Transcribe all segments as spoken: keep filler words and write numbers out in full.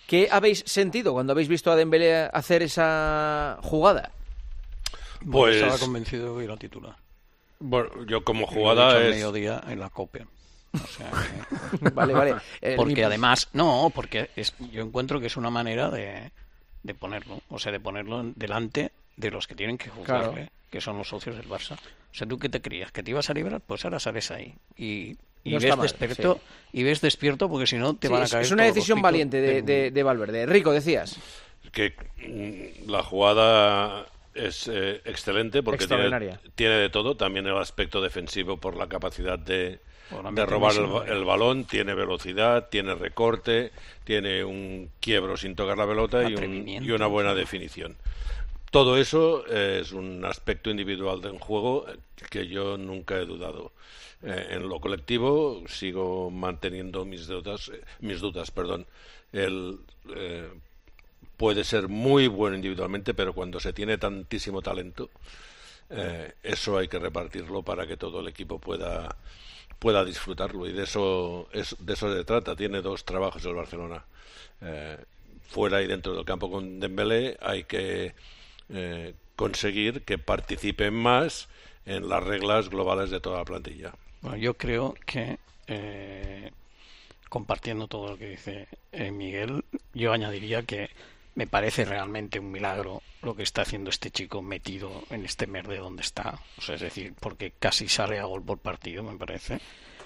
¿Qué habéis sentido cuando habéis visto a Dembélé hacer esa jugada? Pues estaba convencido de que era titular. Bueno, yo como jugada es... es... mediodía en la Copa. O sea que... vale, vale. Eh, porque mi... además, no, porque es, yo encuentro que es una manera de, de ponerlo, o sea, de ponerlo delante de los que tienen que jugarle, claro, que son los socios del Barça. O sea, ¿tú qué te creías? ¿Que te ibas a librar? Pues ahora sales ahí. Y, y no ves mal, despierto, sí. y ves despierto porque si no te sí, van a caer. Es una decisión valiente de, de, de Valverde. Rico, decías. Que la jugada es eh, excelente porque tiene, tiene de todo, también el aspecto defensivo por la capacidad de, de robar el, el balón, tiene velocidad, tiene recorte, tiene un quiebro sin tocar la pelota y, un, y una buena definición. Todo eso eh, es un aspecto individual de un juego que yo nunca he dudado. Eh, en lo colectivo sigo manteniendo mis dudas, eh, mis dudas, perdón. El eh, puede ser muy bueno individualmente, pero cuando se tiene tantísimo talento, eh, eso hay que repartirlo para que todo el equipo pueda pueda disfrutarlo, y de eso es, de eso se trata. Tiene dos trabajos el Barcelona, eh, fuera y dentro del campo. Con Dembélé hay que eh, conseguir que participen más en las reglas globales de toda la plantilla. Bueno, yo creo que eh, compartiendo todo lo que dice eh, Miguel, yo añadiría que me parece realmente un milagro lo que está haciendo este chico metido en este merde donde está. O sea, es decir, porque casi sale a gol por partido, me parece.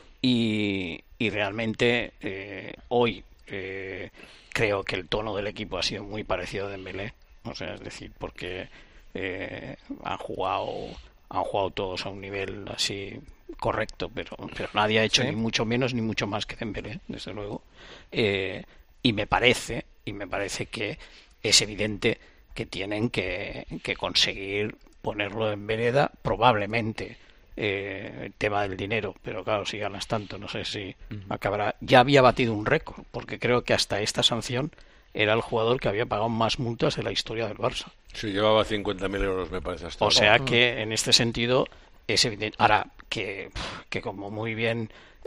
Y, y realmente eh, hoy eh, creo que el tono del equipo ha sido muy parecido a Dembélé. O sea, es decir, porque eh, han jugado han jugado todos a un nivel así correcto, pero, pero nadie ha hecho ¿Sí? ni mucho menos ni mucho más que Dembélé, desde luego. Eh, y me parece, y me parece que es evidente que tienen que, que conseguir ponerlo en vereda, probablemente eh, el tema del dinero, pero claro, si ganas tanto, no sé si uh-huh. acabará. Ya había batido un récord, porque creo que hasta esta sanción era el jugador que había pagado más multas de la historia del Barça. Sí, llevaba cincuenta mil euros, me parece. Hasta o sea uh-huh. que en este sentido es evidente. Ahora, que, que como muy bien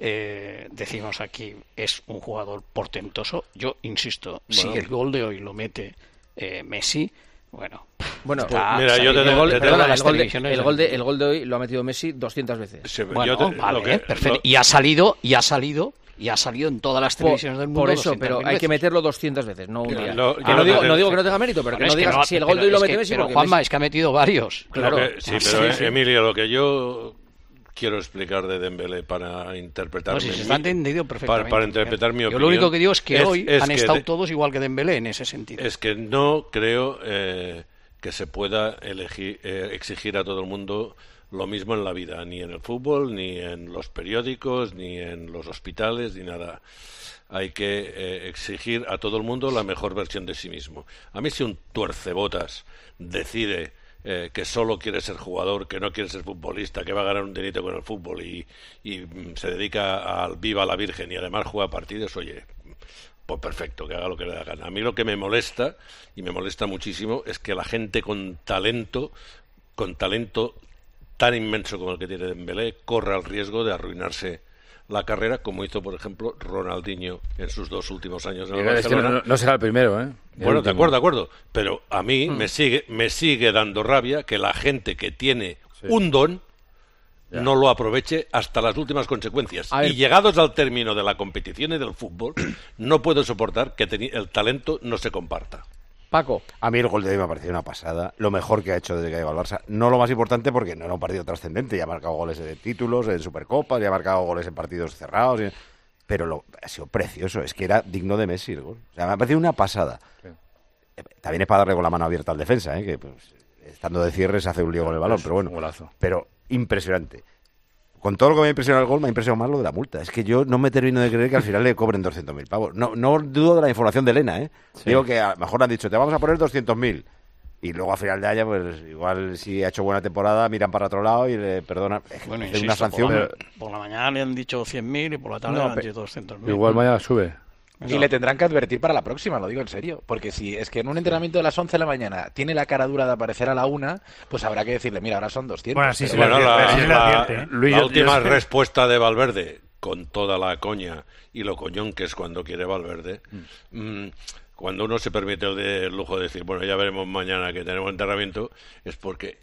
eh, decimos aquí, es un jugador portentoso. Yo insisto, bueno. si el gol de hoy lo mete eh, Messi, bueno, bueno está, mira, yo te, el, gol, te, te, perdona, te, el, gol de, el, gol de, el gol de hoy lo ha metido Messi doscientas veces. Sí, bueno, yo te, vale, que, perfecto. Lo... Y ha salido, y ha salido. Y ha salido en todas las televisiones por, del mundo. Por eso, pero hay veces. que meterlo doscientas veces, no un día. Lo, que no, digo, no digo que no tenga mérito, pero que no digas que no, si el gol de hoy lo mete Messi. Pero Juanma, Messi... es que ha metido varios. Claro. Que, sí, pero sí, sí. Emilio, lo que yo quiero explicar de Dembélé para interpretar... No, si se está entendido perfectamente. Para, para interpretar mi yo opinión... Yo lo único que digo es que es, hoy es han que estado de, todos igual que Dembélé en ese sentido. Es que no creo eh, que se pueda elegir, eh, exigir a todo el mundo lo mismo en la vida, ni en el fútbol, ni en los periódicos, ni en los hospitales, ni nada. Hay que eh, exigir a todo el mundo la mejor versión de sí mismo. A mí si un tuercebotas decide eh, que solo quiere ser jugador, que no quiere ser futbolista, que va a ganar un dinerito con el fútbol y, y se dedica al viva la Virgen y además juega partidos, oye, pues perfecto, que haga lo que le da gana. A mí lo que me molesta, y me molesta muchísimo, es que la gente con talento, con talento tan inmenso como el que tiene Dembélé, corre el riesgo de arruinarse la carrera, como hizo, por ejemplo, Ronaldinho en sus dos últimos años en el Barcelona. Es que no, no será el primero, ¿eh? El bueno, último. de acuerdo, de acuerdo. Pero a mí mm. me sigue me sigue dando rabia que la gente que tiene sí. un don ya. no lo aproveche hasta las últimas consecuencias. Y llegados al término de la competición y del fútbol, no puedo soportar que el talento no se comparta. Paco. A mí el gol de hoy me ha parecido una pasada, lo mejor que ha hecho desde que ha llegado al Barça. No lo más importante porque no era un partido trascendente, ya ha marcado goles de títulos, en Supercopas, ya ha marcado goles en partidos cerrados, y... pero lo, ha sido precioso, es que era digno de Messi el gol. O sea, me ha parecido una pasada. Sí. También es para darle con la mano abierta al defensa, ¿eh? que pues, estando de cierre se hace un lío con el balón, pero bueno, pero impresionante. Con todo lo que me ha impresionado el gol, me ha impresionado más lo de la multa. Es que yo no me termino de creer que al final le cobren doscientos mil pavos. No, no dudo de la información de Elena, ¿eh? Sí. Digo que a lo mejor han dicho, te vamos a poner doscientos mil. Y luego a final de año, pues igual si ha hecho buena temporada, miran para otro lado y le perdonan. Bueno, es insisto, una sanción. Por la, por la mañana le han dicho cien mil y por la tarde no, le han dicho doscientos mil. Igual mañana sube. Y le tendrán que advertir para la próxima, lo digo en serio. Porque si es que en un entrenamiento de las once de la mañana tiene la cara dura de aparecer a la una, pues habrá que decirle, mira, ahora son doscientos. Bueno, sí, sí, bueno, la, la, la, la, la última respuesta de Valverde, con toda la coña y lo coñón que es cuando quiere Valverde, mm. Mm, cuando uno se permite el, de, el lujo de decir, bueno, ya veremos mañana que tenemos entrenamiento, es porque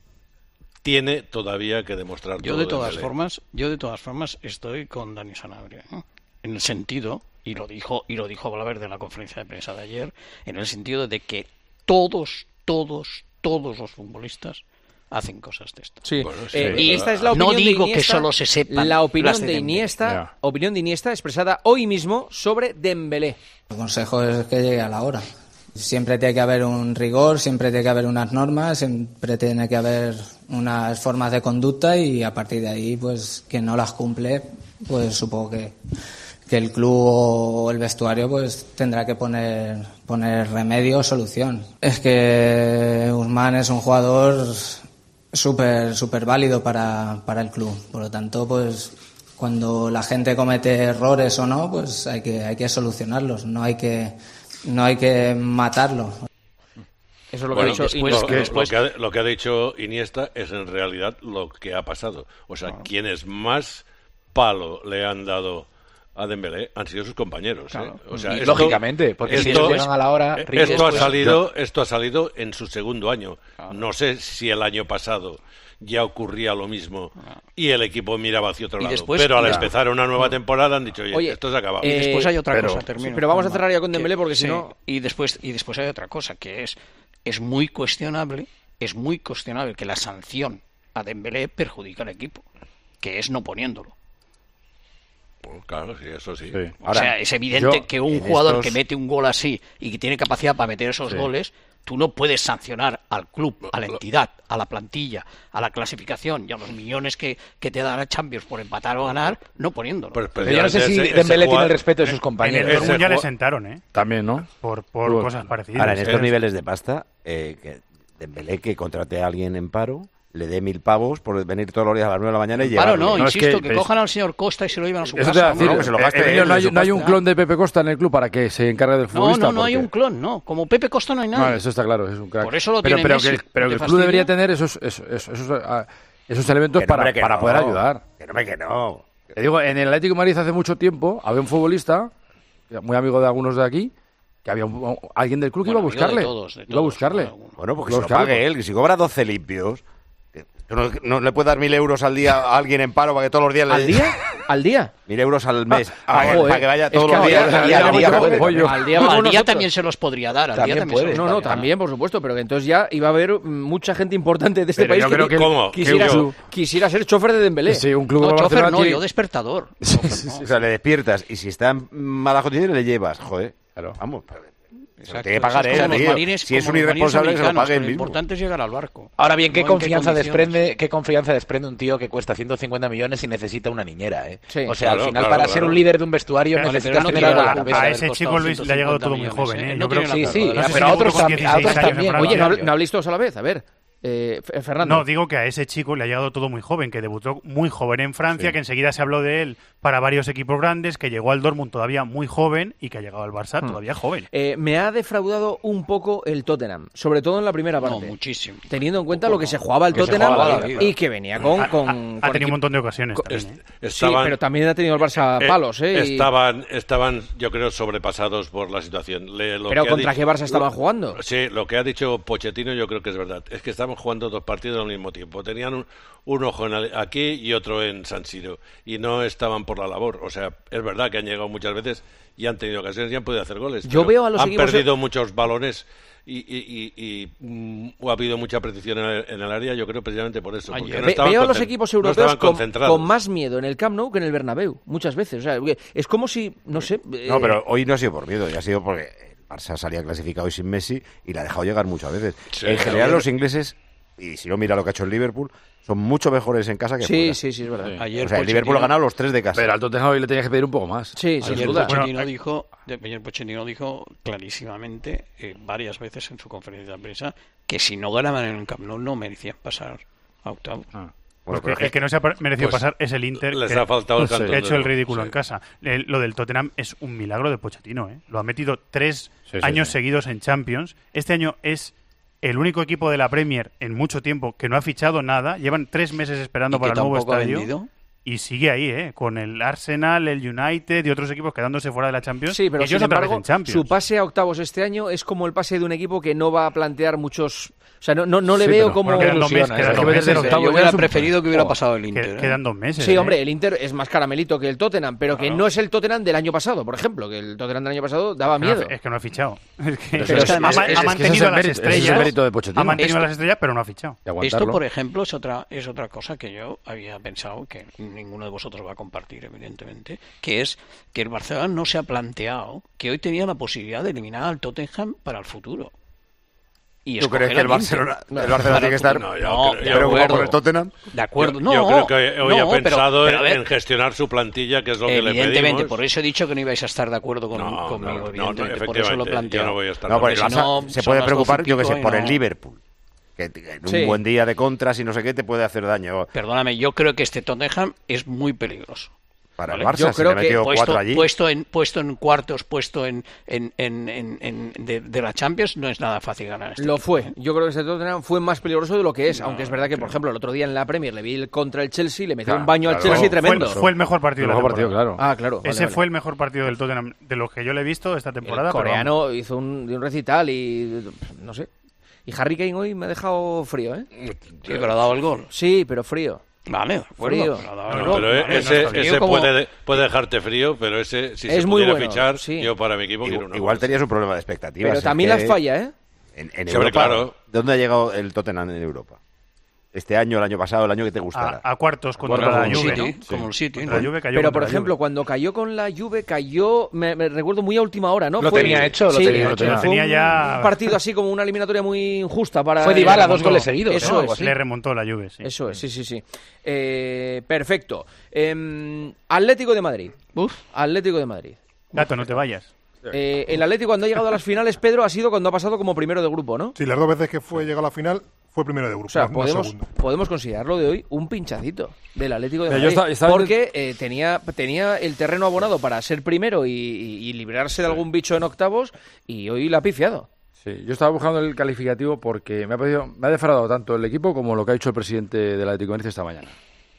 tiene todavía que demostrar yo todo de todas Dembélé. formas yo de todas formas estoy con Dani Sanabria, ¿eh? En el sentido, y lo dijo y lo dijo Valverde en la conferencia de prensa de ayer, en el sentido de que todos todos todos los futbolistas hacen cosas de estas. Sí. Bueno, sí, eh, y esta es la opinión no digo de Iniesta, que solo se sepan la opinión las de de Dembélé. Iniesta, Yeah. opinión de Iniesta expresada hoy mismo sobre Dembélé. El consejo es que llegue a la hora. Siempre tiene que haber un rigor, siempre tiene que haber unas normas, siempre tiene que haber unas formas de conducta y a partir de ahí, pues quien no las cumple, pues supongo que, que el club o el vestuario pues tendrá que poner, poner remedio o solución. Es que Ousmane es un jugador súper súper válido para, para el club, por lo tanto, pues cuando la gente comete errores o no, pues hay que, hay que solucionarlos, no hay que no hay que matarlo. Eso es lo Bueno, que ha dicho después, Iniesta. lo, después- lo que ha, lo que ha dicho Iniesta es en realidad lo que ha pasado. O sea, Claro. quienes más palo le han dado a Dembélé han sido sus compañeros. ¿eh? Claro. O sea, Y esto- lógicamente, porque si esto- llegan a la hora... eh, Rico, esto ha pues, salido, esto ha salido en su segundo año. Claro. No sé si el año pasado ya ocurría lo mismo y el equipo miraba hacia otro Y lado. después- Pero al ya. empezar una nueva temporada han dicho, oye, Oye, esto se ha acabado. Y Eh, después hay otra pero- cosa, termino. sí, pero vamos a Juanma, cerrar ya con que- Dembélé porque si sí, no- y después y después hay otra cosa que es es muy cuestionable, es muy cuestionable que la sanción a Dembélé perjudica al equipo, que es no poniéndolo. Pues claro, sí, eso sí. Sí. O Ahora, sea, es evidente yo, que un en jugador estos- que mete un gol así y que tiene capacidad para meter esos Sí. goles, tú no puedes sancionar al club, a la entidad, a la plantilla, a la clasificación y a los millones que, que te dan a Champions por empatar o ganar, no poniéndolo. Pues, Pero yo no sé si precisamente ese- Dembélé ese tiene el jugador- respeto de sus En el compañeros. Ese Dortmund ya le jugador- sentaron, ¿eh? También, ¿no? Por, por Bueno, cosas parecidas. Ahora, en estos Es- niveles de pasta, eh, que Dembélé que contrate a alguien en paro, le dé mil pavos por venir todos los días a las nueve de la mañana y Claro, llevarle. no, No, es insisto, que- que, ves- cojan al señor Costa y se lo llevan a su Eso te casa. iba a decir, no, que se lo gaste eh, él, no, hay, de su no hay un pasta. clon de Pepe Costa en el club para que se encargue del No, futbolista. no, no hay porque- un clon, no. Como Pepe Costa no hay nadie. Vale, eso está claro, es un crack. Por eso lo pero, tiene pero Messi, que, pero ¿no que te el club debería fastidia? tener esos, esos, esos, esos, ah, esos elementos Que no, para, hombre, que para no. poder ayudar. Que no, hombre, que no. Te digo, en el Atlético de Madrid hace mucho tiempo había un futbolista, muy amigo de algunos de aquí, que había un- alguien del club que Bueno, iba a amigo de buscarle. todos, de iba a todos, buscarle. ¿no? Alguno. Bueno, porque Lo se lo buscarle, pague pues. él, que si cobra doce limpios, que no, no le puede dar mil euros al día a alguien en paro para que todos los días le ¿Al día? ¿Al día? Mil euros al mes, ah, para, que, joder. para que vaya Es todos que los al días. día- al al día, día al día, mucho joder. pollo. Al día No, como al día nosotros. también se los podría dar. Al También día también puede. se los No, no, podría dar. también, por supuesto, pero que entonces ya iba a haber mm, mucha gente importante de este Pero país yo creo que- ¿Cómo? quisiera, Que yo- quisiera ser chofer de Dembélé. Sí, un club No, como chofer Barcelona no, tiene- yo despertador. O sea, le despiertas y si está en malas condiciones le llevas. Joder, Claro. vamos. pero- se lo Exacto, tiene que pagar eso es él, como los tío. marines- Si es como un los marines irresponsable, que se lo americanos, pague él Lo mismo. importante es llegar al barco. Ahora bien, ¿qué No en qué confianza condiciones. desprende qué confianza desprende un tío que cuesta ciento cincuenta millones y necesita una niñera? ¿eh? Sí. O sea, Claro, al final, claro, para claro. ser un líder de un vestuario Pero- necesitas pero no tener tiene algo en la la- cabeza. a haber ese costado chico Luis le ha llegado todo muy ciento cincuenta joven, ¿eh? millones, Yo ¿eh? creo No que- tiene Sí, sí, la- pero sé a si otros, con tam- a dieciséis otros años también. en Oye, no, Francia. habl- no habléis todos a la vez. A ver, eh, F- Fernando. No, digo que a ese chico le ha llegado todo muy joven, que debutó muy joven en Francia, Sí. que enseguida se habló de él para varios equipos grandes, que llegó al Dortmund todavía muy joven y que ha llegado al Barça Hmm. todavía joven. Eh, me ha defraudado un poco el Tottenham, sobre todo en la primera No, parte. muchísimo. Teniendo en cuenta lo que se jugaba el Que se Tottenham jugaba la vida. y que venía con... Ha- con, ha, con ha tenido equipo- un montón de ocasiones también, Est- ¿eh? Sí, estaban- pero también ha tenido el Barça eh, palos, ¿eh? Y- Estaban, estaban, yo creo, sobrepasados por la situación. Le- lo Pero que ha ¿contra dicho- qué Barça estaban lo- jugando? Sí, lo que ha dicho Pochettino yo creo que es verdad. Es que estaban jugando dos partidos al mismo tiempo. Tenían un, un ojo en el- aquí y otro en San Siro. Y no estaban por la labor. O sea, es verdad que han llegado muchas veces y han tenido ocasiones y han podido hacer goles. Yo pero veo a los han equipos- perdido muchos balones y, y- y- y, mm, ha habido mucha precisión en el, en el área, yo creo, precisamente por eso. Ayer- Porque no Ve- estaban veo a los concent- equipos no europeos estaban con, concentrados. con más miedo en el Camp Nou que en el Bernabéu, muchas veces. O sea, que es como si, no sé... eh, No, pero hoy no ha sido por miedo, ya ha sido porque el Barça salía clasificado y sin Messi y la ha dejado llegar muchas veces. Sí, en general, pero- los ingleses, y si no mira lo que ha hecho el Liverpool, son mucho mejores en casa que Sí, fuera. sí, sí, es verdad. Ayer O sea, el Liverpool ha Pochettino- ganado los tres de casa. Pero al Tottenham hoy le tenías que pedir un poco más. Sí, sin Ayer duda. Pochettino Bueno, dijo, de- ayer Pochettino dijo clarísimamente, eh, varias veces en su conferencia de prensa, que si no ganaban en el Camp Nou no merecían pasar a octavos. Bueno, Porque pero es que- el que no se ha par- merecido Pues, pasar es el Inter, les que, ha faltado el que cantón ha hecho de el oro, ridículo sí. en casa. Eh, lo del Tottenham es un milagro de Pochettino, ¿eh? Lo ha metido tres Sí, sí, años sí. seguidos en Champions. Este año es el único equipo de la Premier en mucho tiempo que no ha fichado nada. Llevan tres meses esperando Y para que el nuevo tampoco ha estadio. vendido. y sigue ahí, ¿eh? Con el Arsenal, el United y otros equipos quedándose fuera de la Champions. Sí, pero y ellos sin otra vez embargo, en Champions. su pase a octavos este año es como el pase de un equipo que no va a plantear muchos... O sea, no, no, no le Sí, veo pero, como... bueno, quedan dos meses, ilusiona, quedan ¿eh? dos Que meter meses, octavos Yo ya hubiera es un- preferido que hubiera Oh, pasado el Que- Inter. ¿eh? quedan dos meses. Sí, ¿eh? hombre, el Inter es más caramelito que el Tottenham, pero que Claro. no es el Tottenham del año pasado, por ejemplo, que el Tottenham del año pasado daba No ha- miedo. Es que no ha fichado. Es que, Pero es que además- ha, es- es ha que mantenido ese es el las mérito- ese es el estrellas. mérito de Pochettino. Ha mantenido Esto- las estrellas, pero no ha fichado. De Esto, aguantarlo. por ejemplo, es otra es otra cosa que yo había pensado que ninguno de vosotros va a compartir, evidentemente, que es que el Barcelona no se ha planteado que hoy tenía la posibilidad de eliminar al Tottenham para el futuro. Y ¿Tú crees escoger que el al Inter. Barcelona, el Barcelona tiene que estar No, yo No, creo- de yo preocupado acuerdo. por el Tottenham? De acuerdo, Yo, no. yo creo que hoy no, ha pensado pero- pero a en, ver, en gestionar su plantilla, que es lo que le evidentemente, pedimos. por eso he dicho que no ibais a estar de acuerdo con, No, conmigo, no, no, no, evidentemente, por eso lo he efectivamente, planteado. yo no voy a estar No, de porque el Porque si Barça no, se son puede las preocupar, doce y yo que sé, pico por y el no- Liverpool. Que que en un Sí. buen día de contras y no sé qué te puede hacer daño. Perdóname, yo creo que este Tottenham es muy peligroso. Para el Vale, Barça, yo si creo le que metió Puesto, cuatro allí. puesto en puesto en cuartos, puesto en, en, en, en, en- de, de la Champions, no es nada fácil ganar. Este Lo equipo, fue. ¿eh? Yo creo que este Tottenham fue más peligroso de lo que es, No, aunque es verdad que, por ejemplo, el otro día en la Premier le vi el contra el Chelsea, le metió Claro, un baño al claro. Chelsea Fue el- tremendo. Fue el mejor partido El de la mejor partido, temporada. claro. Ah, claro. vale, Ese vale. fue el mejor partido del Tottenham de los que yo le he visto esta temporada. El pero coreano vamos. hizo un, un recital y no sé. Y Harry Kane hoy me ha dejado frío, ¿eh? Sí, pero ha dado el gol. Sí, pero frío. Vale, de acuerdo, Frío. pero ha dado No, el no, gol, pero vale, ese, no está ese bien. como- puede, puede dejarte frío, pero ese, si Es se muy pudiera bueno, fichar, sí. yo para mi equipo quiero Igual, una igual cosa. tenía su problema de expectativas. Pero es también que las falla, ¿eh? En, en Sí, Europa, hombre, claro. ¿de dónde ha llegado el Tottenham en Europa? Este año, el año pasado, el año que te gustara. A, a cuartos contra Como la el Juve, City, ¿no? como el City, Contra ¿no? la Juve cayó Pero, contra por la ejemplo, Juve. cuando cayó con la Juve, cayó, me, me recuerdo, muy a última hora, ¿no? Lo Fue- tenía hecho, lo sí, tenía fue hecho. Lo tenía un ya- partido así como una eliminatoria muy injusta para... Fue Dybala el- dos goles seguidos, Eso ¿no? Algo es. así. Le remontó la Juve, sí. Eso es, sí, sí, sí. Eh, perfecto. Em, Atlético de Madrid. Uf, Atlético de Madrid. Gato, no te vayas. Eh, el Atlético cuando ha llegado a las finales, Pedro, ha sido cuando ha pasado como primero de grupo, ¿no? Sí, las dos veces que fue llegado a la final fue primero de grupo, O sea, no podemos, segundo. podemos considerarlo de hoy un pinchacito del Atlético de Mira, yo Madrid. estaba- estaba porque eh, tenía, tenía el terreno abonado para ser primero y, y- y librarse de algún bicho en octavos y hoy la ha pifiado. Sí, yo estaba buscando el calificativo porque me ha, parecido- me ha defraudado tanto el equipo como lo que ha hecho el presidente del Atlético de Madrid esta mañana.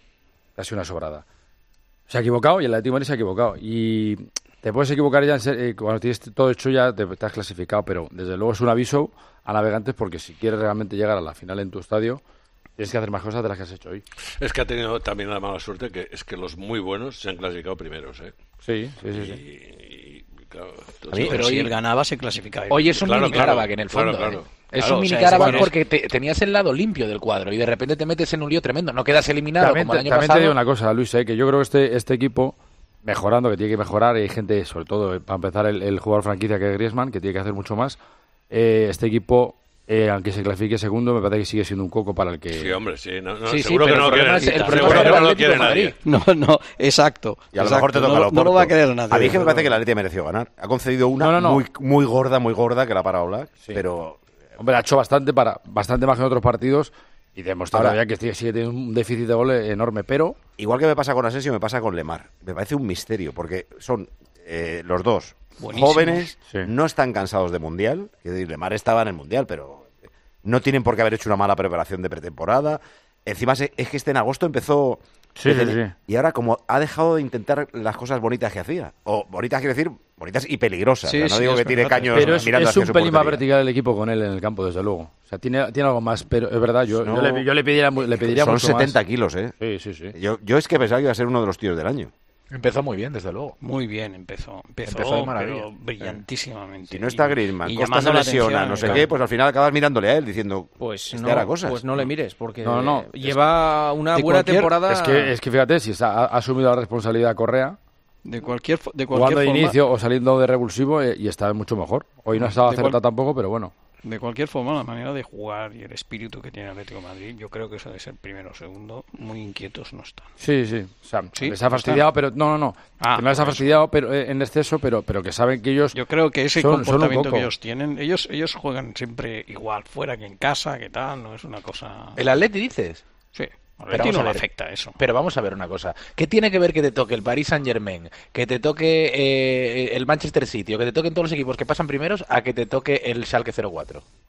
Ha sido una sobrada. Se ha equivocado y el Atlético de Madrid se ha equivocado. Y te puedes equivocar ya en ser- eh, cuando tienes todo hecho ya te, te has clasificado, pero desde luego es un aviso a navegantes porque si quieres realmente llegar a la final en tu estadio tienes que hacer más cosas de las que has hecho hoy. Es que ha tenido también la mala suerte que es que los muy buenos se han clasificado primeros, ¿eh? Sí, sí, sí. Y, sí. y, claro, entonces- A mí- pero hoy- si él ganaba, se clasificaba. Hoy es un Claro, mini claro, Karabakh en el claro, fondo. claro. ¿eh? Es Claro, un o mini sea, Karabakh es que- porque te- tenías el lado limpio del cuadro y de repente te metes en un lío tremendo. No quedas eliminado También, como el te, año también te pasado. digo una cosa, Luis, eh, que yo creo que este, este equipo, mejorando, que tiene que mejorar, y hay gente, sobre todo, eh, para empezar, el, el jugador franquicia que es Griezmann, que tiene que hacer mucho más. Eh, este equipo, eh, aunque se clasifique segundo, me parece que sigue siendo un coco para el que... Sí, hombre, sí. No, no, Sí, sí, seguro pero que no el problema quiere, es- el seguro problema es que el no lo Atlético quiere de Madrid. nadie. No, no, exacto. Y a lo mejor te exacto. toca no, lo no lo Porto. va a querer nadie. A mí es que me desde parece que el luego. Atleti mereció ganar. Ha concedido una No, no, no. Muy, muy gorda, muy gorda que la ha parado Black, Sí. pero Hombre, ha hecho bastante para bastante más que en otros partidos y demostrado Ahora- ya que sigue, sigue teniendo un déficit de gol enorme, pero igual que me pasa con Asensio, me pasa con Lemar. Me parece un misterio, porque son eh, los dos Buenísimos. jóvenes, Sí. no están cansados de Mundial. Es decir, Lemar estaba en el Mundial, pero no tienen por qué haber hecho una mala preparación de pretemporada. Encima se- es que este en agosto empezó... Sí, desde- sí, sí. Y ahora como ha dejado de intentar las cosas bonitas que hacía. O bonitas quiero decir, bonitas y peligrosas. Sí, O sea, no sí, digo es que tiene verdad. caños pero es, mirando es hacia un su pelín más portería. vertical el equipo con él en el campo, desde luego. O sea, tiene, tiene algo más, pero es verdad, yo, No. yo, le, yo le pediría, mu- le pediría Son mucho setenta más. kilos, ¿eh? Sí, sí, sí. Yo, yo es que pensaba que iba a ser uno de los tíos del año. Empezó muy bien, desde luego. Muy bien, empezó. Empezó, Empezó de maravilla. pero brillantísimamente. Si no está Y- Griezmann, y Costa llamando se la lesiona, atención, no sé claro. qué, pues al final acabas mirándole a él diciendo, Pues este no, hará cosas. pues no le mires, porque No, no, es- lleva una de buena cualquier- temporada. Es que, es que fíjate, si está- ha, ha asumido la responsabilidad Correa, De cualquier, fo- de jugando cualquier de forma, inicio o saliendo de revulsivo, eh, y está mucho mejor. Hoy no ha estado De cual- acertado tampoco, pero bueno. de cualquier forma, la manera de jugar y el espíritu que tiene el Atlético de Madrid, yo creo que eso de ser primero o segundo, muy inquietos no están. Sí, sí. O sea, Sí, les ha no fastidiado, están. pero no, no, no. Ah, que no les ha por eso. fastidiado pero, eh, en exceso, pero, pero que saben que ellos... Yo creo que ese Son- son un comportamiento coco. que ellos tienen, ellos ellos juegan siempre igual, fuera que en casa, que tal, no es una cosa... ¿El Atleti dices? Sí, al Pero Atleti vamos no a le ver. afecta eso. Pero vamos a ver una cosa. ¿Qué tiene que ver que te toque el Paris Saint-Germain, que te toque eh, el Manchester City o que te toquen todos los equipos que pasan primeros a que te toque el Schalke cero cuatro?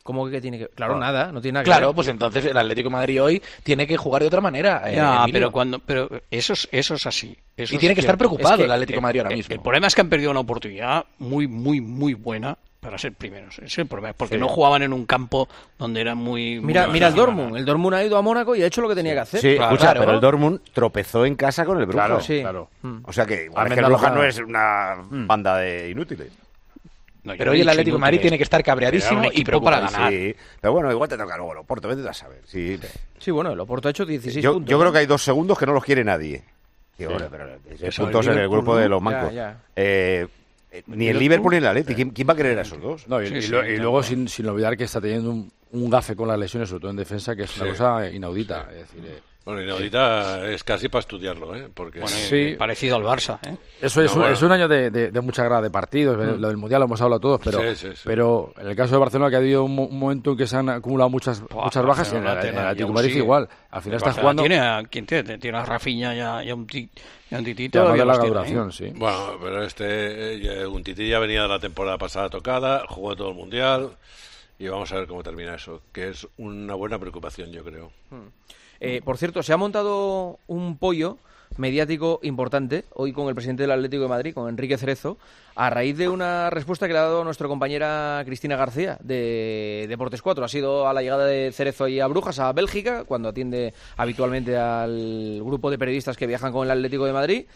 ¿Cómo que tiene que...? Claro, Bueno, nada, no tiene nada que Claro, ver. pues entonces el Atlético de Madrid hoy tiene que jugar de otra manera. eh, Ya, Emilio. pero cuando, pero eso es, eso es así. Eso Y es tiene que estar cierto. preocupado Es que el Atlético de Madrid ahora el- mismo. El problema es que han perdido una oportunidad muy, muy, muy buena para ser primeros. Ese es el problema, porque Sí. no jugaban en un campo donde era muy... muy Mira, mira el difícil Dortmund. El Dortmund ha ido a Mónaco y ha hecho lo que tenía que hacer. Sí, Claro, escucha, claro. pero el Dortmund tropezó en casa con el Brujas. Claro, sí. claro. O sea que igual es que el Almendra Brujas no Lozada. es una banda de inútiles. No, yo Pero no hoy he el dicho Atlético de Madrid inútiles. tiene que estar Era cabreadísimo un y equipo para preocupado. ganar. Sí, pero bueno, igual te toca luego el Oporto, vete a saber. Sí. Sí, bueno, el Oporto ha hecho dieciséis Yo, puntos. yo ¿no? creo que hay dos segundos que no los quiere nadie. Digo, bueno, pero dieciséis Eso, el puntos en el Liverpool, grupo ¿no? de los Ya, mancos. ya. Eh, eh, ni el Liverpool ni el Atleti. ¿Quién, quién va a querer a esos dos? No, y, Sí, y sí, lo- y tal luego cual. sin, sin olvidar que está teniendo un, un gafe con las lesiones, sobre todo en defensa, que es una Sí. cosa inaudita. Es decir, eh, Bueno, y ahorita es casi para estudiarlo, ¿eh? Porque Bueno, Sí. eh, parecido al Barça, ¿eh? Eso es, No, un, bueno. es un año de, de, de mucha grada de partidos. Lo del Mundial lo hemos hablado todos, pero, Sí, sí, sí. pero en el caso de Barcelona, que ha habido un, mo- un momento en que se han acumulado muchas, Buah, muchas bajas, y en, Barcelona el- en el tiene- y Atlético de aún Madrid sigue. igual. Al final El está Barcelona jugando Tiene a, ¿quién tiene? Tiene a Rafinha y a, y a un, ti, y a un titito. llamado de todavía larga los tiene, duración, ¿eh? sí. Bueno, pero este eh, un tití ya venía de la temporada pasada tocada, jugó todo el mundial y vamos a ver cómo termina eso, que es una buena preocupación, yo creo. Eh, por cierto, se ha montado un pollo mediático importante hoy con el presidente del Atlético de Madrid, con Enrique Cerezo, a raíz de una respuesta que le ha dado nuestra compañera Cristina García de Deportes cuatro. Ha sido a la llegada de Cerezo y a Brujas, a Bélgica, cuando atiende habitualmente al grupo de periodistas que viajan con el Atlético de Madrid.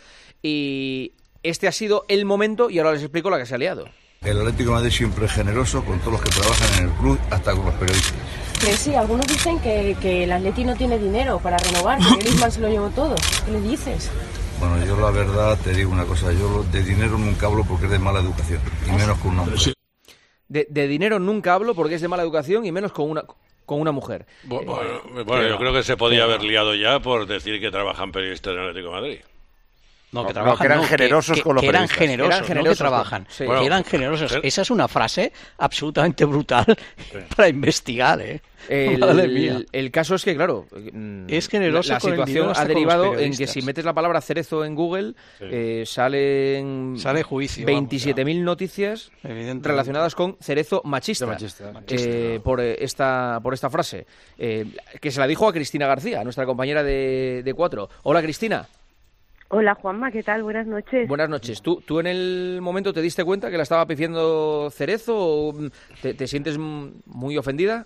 Y este ha sido el momento, y ahora les explico la que se ha liado. El Atlético de Madrid siempre es generoso con todos los que trabajan en el club, hasta con los periodistas. Que sí, algunos dicen que, que el Atleti no tiene dinero para renovar, que Griezmann se lo llevó todo. ¿Qué le dices? Bueno, yo la verdad te digo una cosa, yo de dinero nunca hablo porque es de mala educación, y menos con una mujer. De, de dinero nunca hablo porque es de mala educación y menos con una, con una mujer. Bu- Bueno, bueno, yo creo que se podía haber liado ya por decir que trabajan periodistas en el Atlético de Madrid. No, que No, trabajan, que eran no, generosos que, con los que eran periodistas. generosos, Eran no generosos, que trabajan, sí. que Bueno, eran generosos. eh. Esa es una frase absolutamente brutal para investigar, ¿eh? El, Madre mía. el caso es que, claro, mm, Es generoso la, la con el situación dinero hasta ha con los derivado en que periodistas. si metes la palabra Cerezo en Google, eh, salen Sale juicio, vamos, veintisiete mil noticias Evidentemente. relacionadas con Cerezo machista, Machista. eh, por, eh, esta, por esta frase, eh, que se la dijo a Cristina García, nuestra compañera de, de Cuatro. Hola, Cristina. Hola Juanma, ¿qué tal? Buenas noches. Buenas noches. ¿Tú, ¿Tú en el momento te diste cuenta que la estaba pifiando Cerezo o mm, te, te sientes mm, muy ofendida?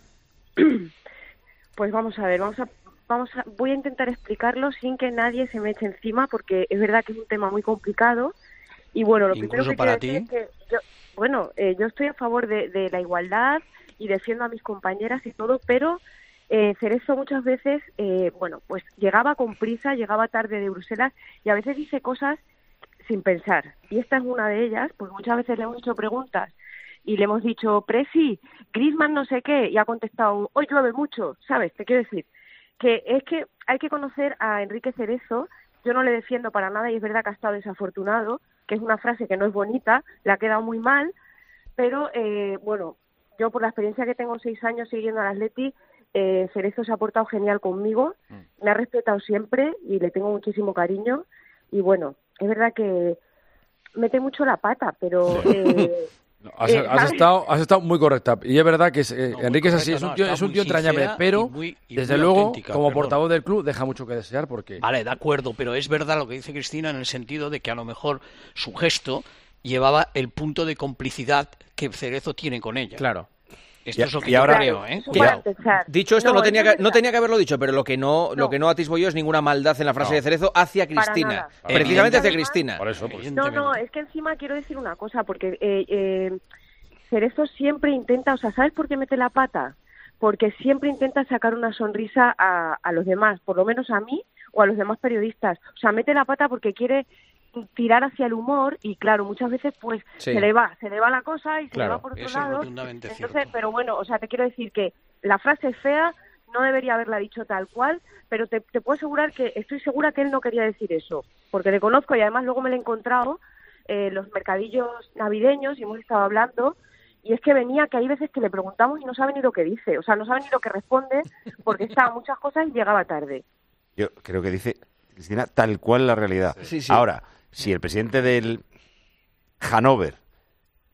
Pues vamos a ver, vamos a, vamos a, voy a intentar explicarlo sin que nadie se me eche encima, porque es verdad que es un tema muy complicado. Y bueno, lo primero Incluso que para quiero decir ti. es que yo, bueno, eh, yo estoy a favor de, de la igualdad y defiendo a mis compañeras y todo, pero eh, Cerezo muchas veces, eh, bueno, pues llegaba con prisa, llegaba tarde de Bruselas y a veces dice cosas sin pensar. Y esta es una de ellas, porque muchas veces le hemos hecho preguntas y le hemos dicho, Presi, Griezmann no sé qué, y ha contestado, hoy llueve mucho, ¿sabes? Te quiero decir que es que hay que conocer a Enrique Cerezo. Yo no le defiendo para nada y es verdad que ha estado desafortunado, que es una frase que no es bonita, le ha quedado muy mal, pero eh, bueno, yo por la experiencia que tengo seis años siguiendo al Atleti, eh, Cerezo se ha portado genial conmigo, me ha respetado siempre y le tengo muchísimo cariño y bueno, es verdad que mete mucho la pata, pero... Eh, No, has, Eh, has ¿sabes? estado, has estado muy correcta. Y es verdad que es, eh, No, muy Enrique es así, correcta, es un no, tío, está es un muy tío entrañable, sincera pero y muy- y desde muy luego, auténtica, como perdón. portavoz del club, deja mucho que desear porque... Vale, de acuerdo, pero es verdad lo que dice Cristina en el sentido de que a lo mejor su gesto llevaba el punto de complicidad que Cerezo tiene con ella. Claro. Esto Y- es lo que y yo ahora- creo, ¿eh? eso Cuidado. para empezar. Dicho esto, no, No, tenía eso es que, no verdad. tenía que haberlo dicho, pero lo que no, lo No. que no atisbo yo es ninguna maldad en la frase No. de Cerezo hacia Para Cristina. nada. Precisamente hacia Evidentemente. Cristina. Por eso, pues. No, no, es que encima quiero decir una cosa, porque eh, eh, Cerezo siempre intenta, o sea, ¿sabes por qué mete la pata? Porque siempre intenta sacar una sonrisa a, a los demás, por lo menos a mí o a los demás periodistas. O sea, mete la pata porque quiere tirar hacia el humor y claro, muchas veces pues Sí. se le va, se le va la cosa y se Claro. le va por otro Eso es lado. rotundamente Entonces, cierto. pero bueno, o sea, te quiero decir que la frase es fea, no debería haberla dicho tal cual, pero te, te puedo asegurar que estoy segura que él no quería decir eso, porque le conozco y además luego me lo he encontrado eh, en los mercadillos navideños y hemos estado hablando y es que venía que hay veces que le preguntamos y no sabe ni lo que dice, o sea, no sabe ni lo que responde porque está a muchas cosas y llegaba tarde. Yo creo que dice Cristina tal cual la realidad. Sí, sí. Ahora, si el presidente del Hannover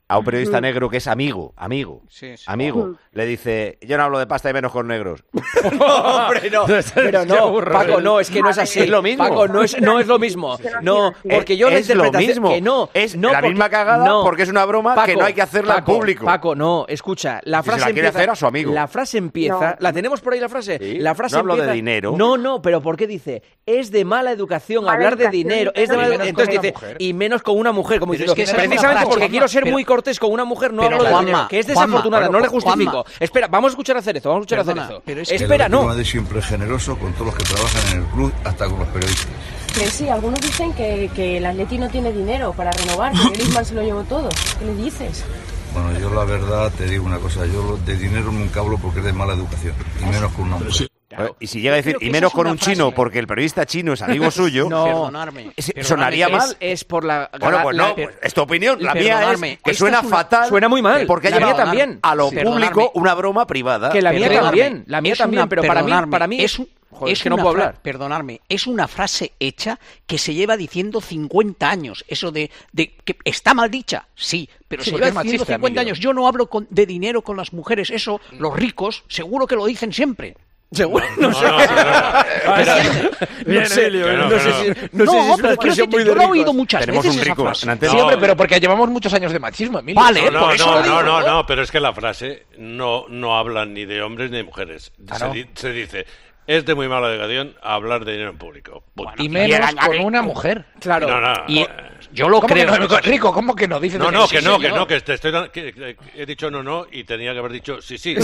a un periodista negro que es amigo, amigo, sí, sí. amigo, le dice, yo no hablo de pasta y menos con negros. No, hombre, no. Pero no, Paco, no, es que no es así. Es lo mismo. Paco, no es, no es lo mismo. No, porque yo la es lo mismo. Que no, es no la porque, misma cagada no. porque es una broma Paco, que no hay que hacerla Paco, en público. Paco, no, escucha, la frase si se la quiere empieza, hacer a su amigo. La frase empieza, No. ¿la tenemos por ahí la frase? Sí, La frase no hablo empieza, de dinero. No, no, pero ¿por qué dice? Es de mala educación Mala hablar de educación, dinero, y es de menos mala con entonces una dice mujer. y menos con una mujer, como Pero diciendo, es que esa es una precisamente frase, porque Juanma, quiero ser pero- muy cortés con una mujer, no pero hablo de Juanma, dinero, que es Juanma, desafortunada, bueno, no le justifico. Juanma. Espera, vamos a escuchar a Cerezo, vamos a escuchar Perdona, a Cerezo. pero es que- El Espera, Atlético de no. Madrid siempre es generoso con todos los que trabajan en el club, hasta con los periodistas. Que sí, algunos dicen que, que el Atleti no tiene dinero para renovar, que Griezmann se lo llevó todo. ¿Qué le dices? Bueno, yo la verdad te digo una cosa, yo lo- de dinero nunca hablo porque es de mala educación, y menos con una mujer. Claro. Y si llega a decir, creo que y esa menos es con una un chino, frase. porque el periodista chino es amigo suyo, No. Perdonarme. es- perdonarme, sonaría que mal. Es, es por la Bueno, pues la- no, pues es tu opinión. La mía es Perdonadme, que esta suena es una- fatal. suena muy mal. Porque ha La mía llevado también. a lo Sí. público Perdonadme. una broma privada. Que la mía Perdonadme, también, la mía es también, una- pero para mí, perdonadme, para mí es, un- Joder, es que no una puedo fra- hablar. Perdonadme, es una frase hecha que se lleva diciendo cincuenta años. Eso de, de que está mal dicha, sí, pero Sí, se porque lleva es diciendo machista, cincuenta Emilio. años. Yo no hablo con- de dinero con las mujeres, eso los ricos seguro que lo dicen siempre. Seguro, no, No, sé. no, no, No sé, Que no, no que sé no. si, no sé si es pero una quiero expresión decirte, muy de yo lo he ricos. oído muchas Tenemos veces un esa rico frase. en antena. Sí, No. hombre, pero porque llevamos muchos años de machismo, Emilio. Vale, No, por no, eso no, lo digo. no, no, no, pero es que la frase no, no habla ni de hombres ni de mujeres. Ah, se, ¿no? di- se dice, es de muy mala educación hablar de dinero en público. Punto. Y menos con una mujer. Claro. No, no, Y no. yo lo ¿Cómo creo. que no, Rico? ¿Cómo que no? Dices No, no, sí, que no, que señor. no, que te estoy dando- que- que- que he dicho no, no, y tenía que haber dicho sí, sí.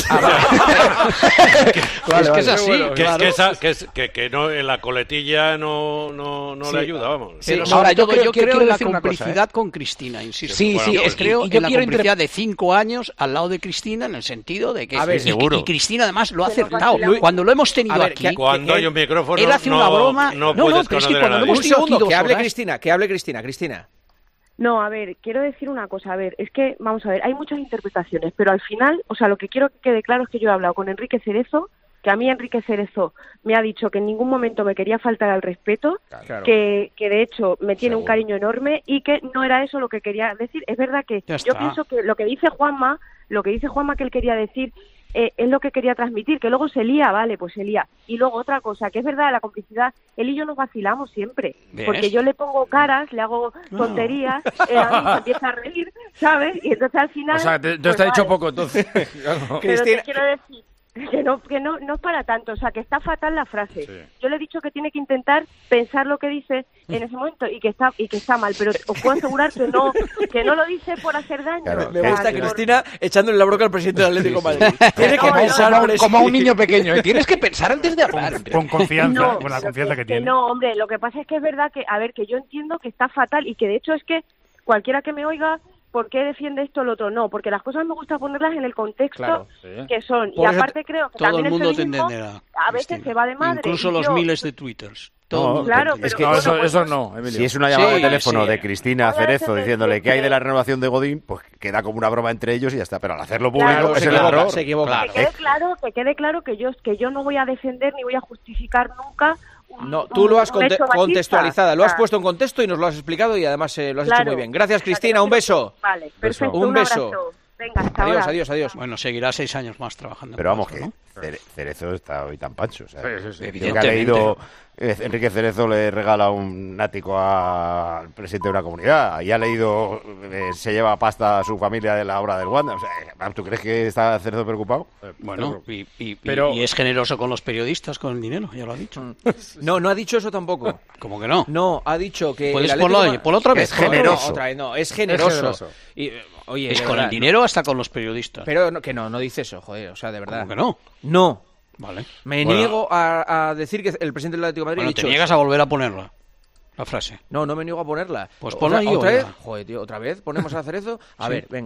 Es que es así. que, claro. que, esa- que, es- que, que no, en la coletilla no, no, no le ayuda, vamos. Pero Sí, sobre ahora, yo todo, creo- yo quiero- creo quiero en la decir una cosa, complicidad con Cristina, insisto. Sí, Bueno, sí, pues es que Creo y yo en la quiero complicidad interpretar. de cinco años al lado de Cristina en el sentido de que A ver, y- seguro. y, Cristina además lo ha Que nos acertado. vacilamos. Cuando lo hemos tenido A ver, aquí, que- Cuando que hay un micrófono, él hace no, una broma. no No, no, puedes pero es que conocer a cuando lo nadie. hemos Un tenido aquí segundo, dos que hable horas- Cristina, que hable Cristina, Cristina. No, a ver, quiero decir una cosa, a ver, es que, vamos a ver, hay muchas interpretaciones, pero al final, o sea, lo que quiero que quede claro es que yo he hablado con Enrique Cerezo, que a mí Enrique Cerezo me ha dicho que en ningún momento me quería faltar al respeto, Claro. que, que de hecho me tiene un Seguro. cariño enorme y que no era eso lo que quería decir. Es verdad que Ya yo está. pienso que lo que dice Juanma, lo que dice Juanma que él quería decir, eh, es lo que quería transmitir, que luego se lía, vale, pues se lía. Y luego otra cosa, que es verdad, la complicidad, él y yo nos vacilamos siempre, ¿Ves? porque yo le pongo caras, le hago tonterías, él a mí se empieza a reír, ¿sabes? Y entonces al final... O sea, te, te pues está vale. dicho poco, entonces. Pero Cristina- te quiero decir que no, que no, no es para tanto, o sea, que está fatal la frase. Yo le he dicho que tiene que intentar pensar lo que dice en ese momento y que está y que está mal, pero os puedo asegurar que no que no lo dice por hacer daño. Claro, Me que- gusta por- Cristina echándole la bronca al presidente del Atlético de Madrid. Tiene que No, no, pensar, Como, pero es como a que- un niño pequeño. ¿eh? Tienes que pensar antes de hablar. Con confianza, No, con la pero confianza que, que tiene. no, hombre, lo que pasa es que es verdad que, a ver, que yo entiendo que está fatal y que de hecho es que cualquiera que me oiga, ¿por qué defiende esto o lo otro? No, porque las cosas me gusta ponerlas en el contexto Claro, sí. que son. Por y eso aparte creo que todo también el mundo te feminismo entenderá. a veces Cristina. se va de madre. Incluso y los yo- miles de twitters. Todo No, el mundo claro, te pero- entenderá. No, eso, bueno, eso pues- no, Emilio. Si es una llamada Sí, de teléfono sí. de Cristina Voy a Cerezo defender diciéndole que hay de que- la renovación de Godín, pues queda como una broma entre ellos y ya está. Pero al hacerlo público Claro, es se el equivoca, error. se equivoca. Que quede claro, que quede claro que yo que yo no voy a defender ni voy a justificar nunca. un- No, tú lo has un hecho conte- machista. contextualizado, lo has Ah, puesto en contexto y nos lo has explicado y además eh, lo has claro. hecho muy bien. Gracias, O sea, que Cristina, no un quiero- beso. Vale, perfecto. Un beso. abrazo. Venga, hasta Adiós, ahora. adiós, adiós. Bueno, seguirá seis años más trabajando. Pero vamos, con que esto, ¿no? Cere- Cerezo está hoy tan pancho. O sea, Sí, sí, sí. yo que ha Evidentemente. leído, eh, Enrique Cerezo le regala un ático al presidente de una comunidad. Y ha leído, eh, se lleva pasta a su familia de la obra del Wanda. O sea, ¿tú crees que está Cerezo preocupado? Bueno, y, y- Pero- y es generoso con los periodistas, con el dinero, ya lo ha dicho. No, no ha dicho eso tampoco. ¿Cómo que no? No, ha dicho que. Puedes el Atlético ponlo- de Ma- ponlo otra vez, Es ponlo otra generoso. vez. Otra vez, no, es generoso. generoso. Y, eh, oye, Es de con verdad, el dinero hasta con los periodistas. no. Pero no, que no, no dice eso, joder, o sea, de verdad. ¿Cómo que no? No. Vale. Me Bueno. niego a, a decir que el presidente del Atlético de Madrid Bueno, ha te dicho niegas eso. a volver a ponerla, la frase. No, no me niego a ponerla. Pues ¿Otra- ponla ahí, ¿Otra vez? oiga. Joder, tío, ¿otra vez? ¿Ponemos a Cerezo? A Sí. ver, venga.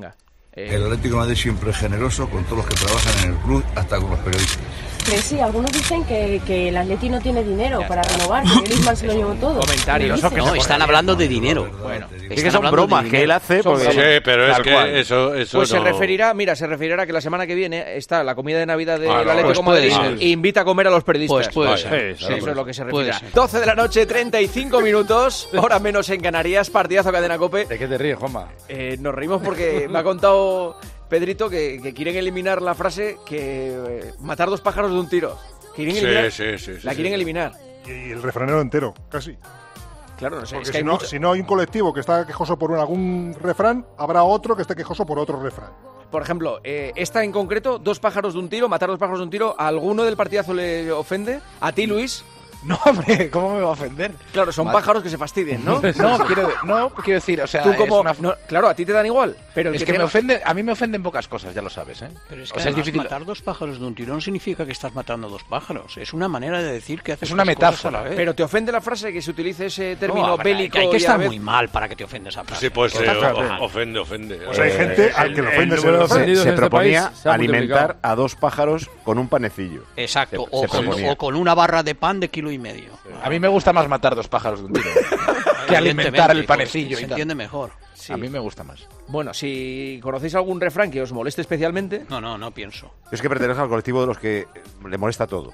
Eh... El Atlético de Madrid siempre es generoso con todos los que trabajan en el club, hasta con los periodistas. Que sí, algunos dicen que, que el Atleti no tiene dinero ya para está. renovar, que Griezmann se lo llevó todo. Comentarios. No, están hablando de dinero. Bueno, es que son bromas que él hace. Porque... Sí, pero es que cual. eso, eso Pues no... se referirá, mira, se referirá a que la semana que viene está la comida de Navidad del ah, no, Atlético pues Madrid e invita a comer a los periodistas. Pues puede ser. Sí, sí, eso es lo que se referirá. doce de la noche, treinta y cinco minutos, hora menos en Canarias, partidazo Cadena COPE. ¿De qué te ríes, Juanma? Eh, nos reímos porque me ha contado Pedrito que, que quieren eliminar la frase que eh, matar dos pájaros de un tiro. ¿Quieren eliminar? Sí, sí, sí, la sí, quieren sí. eliminar. Y el refranero entero, casi. Claro, no sé. Porque Es que si, no, mucho... si no hay un colectivo que está quejoso por un, algún refrán, habrá otro que esté quejoso por otro refrán. Por ejemplo, eh, esta en concreto, dos pájaros de un tiro, matar dos pájaros de un tiro, ¿a alguno del partidazo le ofende? ¿A ti, Luis? No, hombre, ¿cómo me va a ofender? Claro, son Madre. pájaros que se fastidian, ¿no? No, quiero, no, quiero decir, o sea, tú como, una... no, claro, a ti te dan igual, pero el es que, que te... me ofende, a mí me ofenden pocas cosas, ya lo sabes, ¿eh? Pero es que o sea, es difícil matar dos pájaros de un tirón significa que estás matando dos pájaros, es una manera de decir que haces es una metáfora, a la vez. Pero te ofende la frase que se utilice ese término no, bélico. Que hay que estar vez... muy mal para que te ofenda esa frase. Sí, pues eh, o, ofende, ofende. Pues hay gente al que le ofende. El, el, se, se proponía se alimentar a dos pájaros con un panecillo. Exacto, se, o, se con, o con una barra de pan de kilo y medio. A mí me gusta más matar dos pájaros de un tiro que alimentar el panecillo. Se entiende mejor. Sí. A mí me gusta más. Bueno, si conocéis algún refrán que os moleste especialmente... No, no, no pienso. Yo es que pertenezco al colectivo de los que le molesta todo.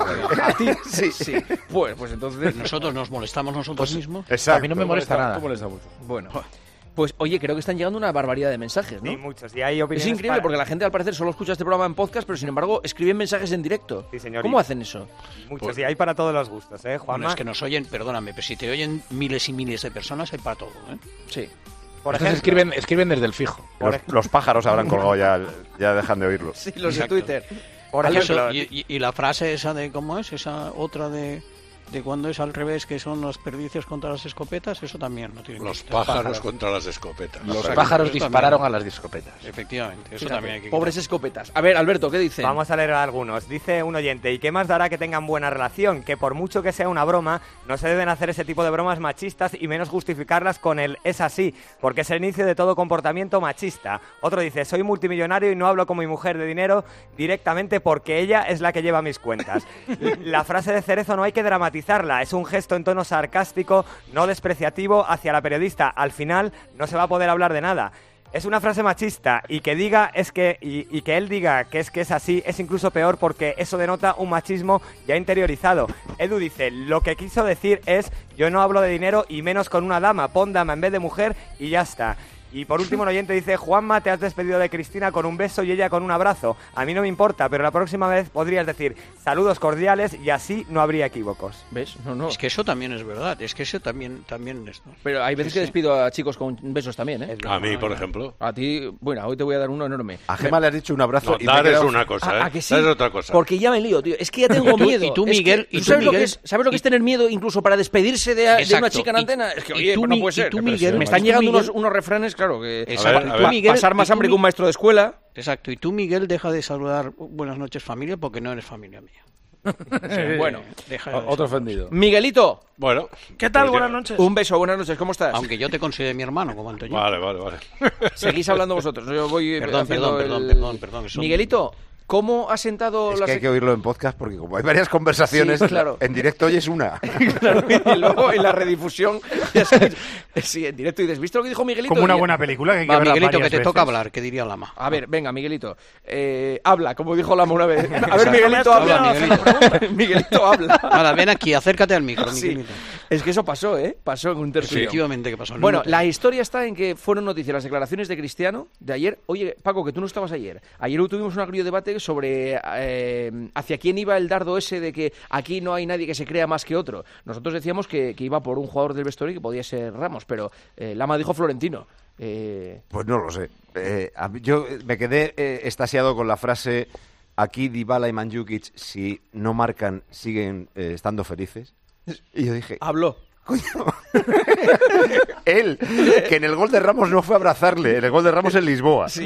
¿A ti? Sí, sí. Pues, pues entonces... Nosotros nos molestamos nosotros pues, mismos. Exacto. A mí no me molesta, molesta nada. Molesta mucho. Bueno... Pues, oye, creo que están llegando una barbaridad de mensajes, ¿no? Sí, muchos. Y hay opiniones. Es increíble para... porque la gente, al parecer, solo escucha este programa en podcast, pero sin embargo, escriben mensajes en directo. Sí, señor. ¿Cómo hacen eso? Muchos. Pues... Y hay para todos los gustos, ¿eh, Juanma? Bueno, es que nos oyen, perdóname, pero si te oyen miles y miles de personas, hay para todo, ¿eh? Sí. Por ejemplo, escriben, escriben desde el fijo. Los, los pájaros habrán colgado ya, ya dejan de oírlo. Sí, los Exacto. de Twitter. Por ejemplo, eso, y, y, y la frase esa de, ¿cómo es? Esa otra de... de cuando es al revés, que son los perdicios contra las escopetas, eso también no tiene Los pájaros, pájaros contra las escopetas. Los Exacto. pájaros eso dispararon también. a las escopetas. Efectivamente, eso Fíjate, también hay que pobres quitar. escopetas. A ver, Alberto, ¿qué dice? Vamos a leer algunos. Dice un oyente, ¿y qué más dará que tengan buena relación? Que por mucho que sea una broma, no se deben hacer ese tipo de bromas machistas y menos justificarlas con el es así, porque es el inicio de todo comportamiento machista. Otro dice, soy multimillonario y no hablo con mi mujer de dinero directamente porque ella es la que lleva mis cuentas. La frase de Cerezo no hay que dramatizarla, es un gesto en tono sarcástico, no despreciativo hacia la periodista. Al final no se va a poder hablar de nada. Es una frase machista y que diga es que y, y que él diga que es que es así es incluso peor porque eso denota un machismo ya interiorizado. Edu dice, lo que quiso decir es yo no hablo de dinero y menos con una dama, pon dama en vez de mujer y ya está. Y por último el oyente dice, Juanma, te has despedido de Cristina con un beso y ella con un abrazo. A mí no me importa, pero la próxima vez podrías decir saludos cordiales y así no habría equívocos. ¿Ves? No, no. Es que eso también es verdad, es que eso también, también es... ¿no? Pero hay veces sí, que despido a chicos con besos también, ¿eh? A mí, por ejemplo. A ti, bueno, hoy te voy a dar uno enorme. A Gemma le has dicho un abrazo. No, y dar quedado... es una cosa, ¿eh? ¿A, a que sí? Dar es otra cosa. Porque ya me lío, tío. Es que ya tengo miedo. Y tú, Miguel... Es que, y tú, ¿sabes, Miguel lo que es, ¿Sabes lo que es tener miedo incluso para despedirse de, de una chica en antena? Es que, oye, pues no puede ser. Tú, Miguel, me están llegando unos, unos refranes, claro, que... A ver, a ver. Miguel, pasar más hambre que un maestro de escuela. Exacto, y tú, Miguel, deja de saludar buenas noches familia porque no eres familia mía. Sí, bueno, deja otro ofendido. Miguelito. Bueno. ¿Qué tal? Buenas noches. Un beso, buenas noches, ¿cómo estás? Aunque yo te considere mi hermano, como Antonio. Vale, vale, vale. Seguís hablando vosotros. Yo voy perdón, perdón, el... perdón, perdón, perdón. Son... Miguelito, ¿cómo ha sentado es las... que hay que oírlo en podcast porque como hay varias conversaciones, sí, claro. En directo oyes una. Claro, y luego en la redifusión, sí, en directo y dices, ¿viste lo que dijo Miguelito? Como una buena película que hay que Va, verla Miguelito, que te veces. toca hablar, ¿qué diría Lama? A ver, venga, Miguelito, eh, habla, como dijo Lama una vez. A ver, Miguelito, habla. habla Miguelito. Miguelito, habla. Ahora, ven aquí, acércate al micro, sí. Miguelito. Es que eso pasó, ¿eh? Pasó en un tercio. Efectivamente que pasó. Bueno, la historia está en que fueron noticias las declaraciones de Cristiano de ayer. Oye, Paco, que tú no estabas ayer. Ayer tuvimos un agrio debate sobre... Eh, hacia quién iba el dardo ese de que aquí no hay nadie que se crea más que otro. Nosotros decíamos que, que iba por un jugador del vestuario que podía ser Ramos, pero eh, Lama dijo Florentino. Eh... Pues no lo sé. Eh, yo me quedé eh, extasiado con la frase aquí Dybala y Mandžukić si no marcan siguen eh, estando felices. Y yo dije... Habló. Coño. Él, que en el gol de Ramos no fue a abrazarle, en el gol de Ramos en Lisboa. Sí.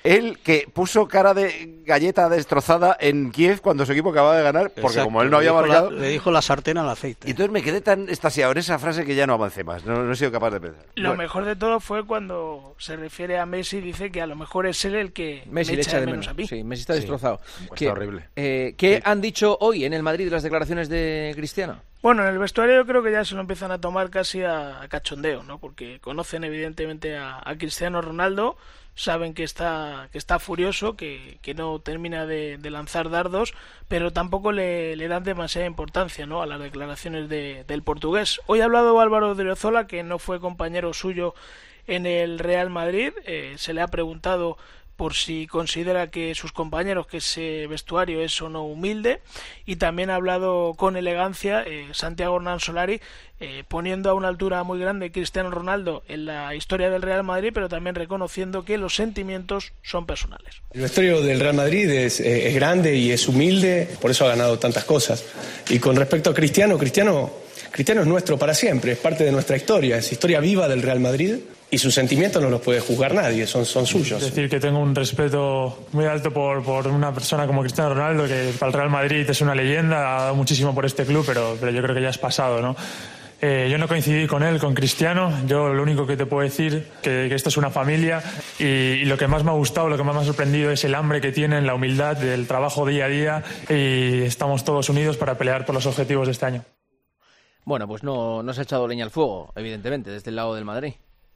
él que puso cara de galleta destrozada en Kiev cuando su equipo acababa de ganar, porque Exacto, como él no había le marcado... La, le dijo la sartén al aceite. Y entonces me quedé tan extasiado en esa frase que ya no avancé más, no, no he sido capaz de pensar. Lo bueno. mejor de todo fue cuando se refiere a Messi, dice que a lo mejor es él el que Messi me le echa de menos menos a mí. Sí, Messi está destrozado. Sí, ¿Qué, está horrible. Eh, ¿Qué sí. han dicho hoy en el Madrid las declaraciones de Cristiano? Bueno, en el vestuario yo creo que ya se lo empiezan a tomar casi a, a cachondeo, ¿no? Porque conocen evidentemente a, a Cristiano Ronaldo, saben que está que está furioso, que, que no termina de, de lanzar dardos, pero tampoco le, le dan demasiada importancia, ¿no?, a las declaraciones de, del portugués. Hoy ha hablado Álvaro de Odriozola, que no fue compañero suyo en el Real Madrid. Eh, se le ha preguntado por si considera que sus compañeros, que ese vestuario es o no humilde, y también ha hablado con elegancia eh, Santiago Hernán Solari, eh, poniendo a una altura muy grande Cristiano Ronaldo en la historia del Real Madrid, pero también reconociendo que los sentimientos son personales. El vestuario del Real Madrid es, eh, es grande y es humilde, por eso ha ganado tantas cosas. Y con respecto a Cristiano, Cristiano, Cristiano es nuestro para siempre, es parte de nuestra historia, es historia viva del Real Madrid. Y sus sentimientos no los puede juzgar nadie, son, son suyos. Es decir, que tengo un respeto muy alto por, por una persona como Cristiano Ronaldo, que para el Real Madrid es una leyenda, ha dado muchísimo por este club, pero, pero yo creo que ya es pasado, ¿no? Eh, yo no coincidí con él, con Cristiano. Yo lo único que te puedo decir que, que esto es una familia y, y lo que más me ha gustado, lo que más me ha sorprendido es el hambre que tienen, la humildad del trabajo día a día, y estamos todos unidos para pelear por los objetivos de este año. Bueno, pues no, no se ha echado leña al fuego, evidentemente, desde el lado del Madrid.